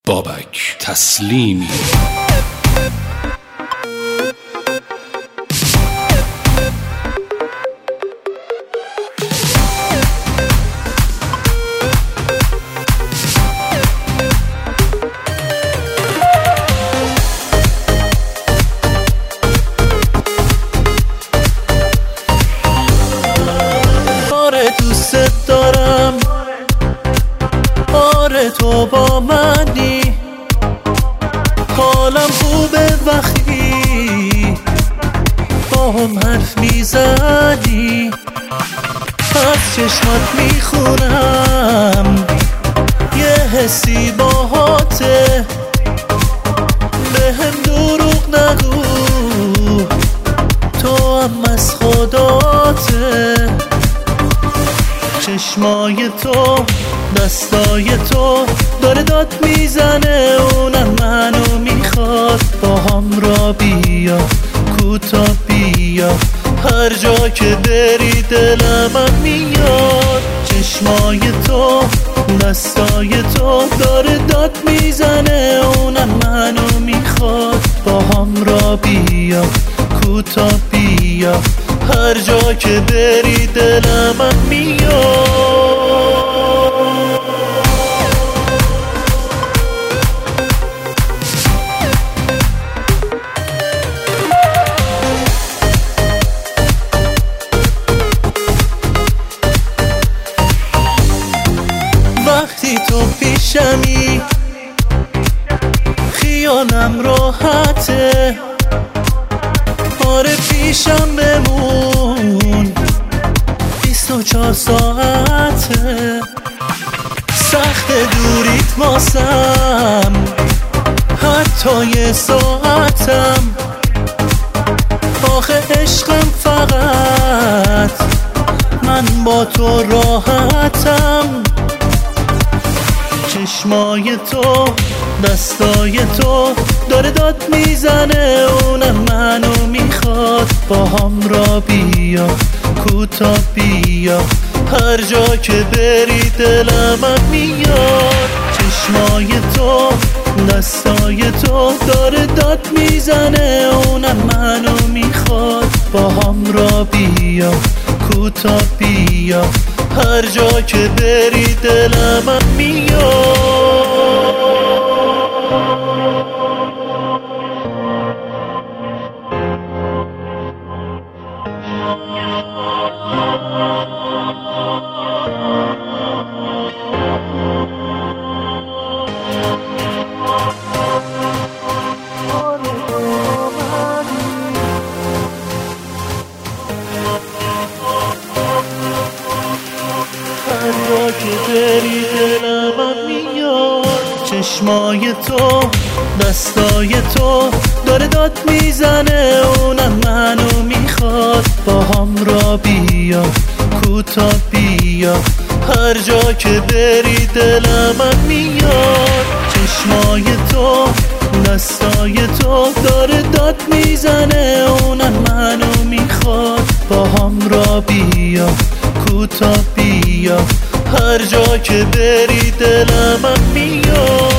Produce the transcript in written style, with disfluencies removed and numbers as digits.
بابک تسلیمی. دوست دارم، آره تو با منی، حالم خوبه وقتی با هم حرف میزنی، از چشمات میخونم یه حسی باهاته، بهم دروغ نگو تو هم از خداته، چشمای تو دستای تو داره داد میزنه، اونم منو میخواد با هم را بیا کوتا بیا، هر جا که بری دلم میاد، چشمای تو دستای تو داره داد میزنه، اونم منو میخواد با هم را بیا کوتا بیا، هر جا که بری دلم میاد. وقتی تو پیشمی خیالم راحته، آره پیشم بمون 24 ساعته، سخت دوریت واسم حتی یه ساعتم، آخه عشقم فقط من با تو راحتم، چشمای تو دستای تو داره داد میزنه، اونم منو میخواد با هم را بیا کوتا بیا، هر جا که بری دلم میاد، چشمای تو دستای تو داره داد میزنه، اونم منو میخواد با هم را بیا کوتا بیا، هر جا که بری دلم میاد. که بری دلم میاد، چشمای تو دستای تو داره داد میزنه، اونم منو میخواد با هم را بیا کوتا بیا، هر جا که بری دلم میاد، چشمای تو دستای تو داره داد میزنه، اونم منو میخواد با هم را بیا کوتا بیا، هر جا که بری دلم میاد.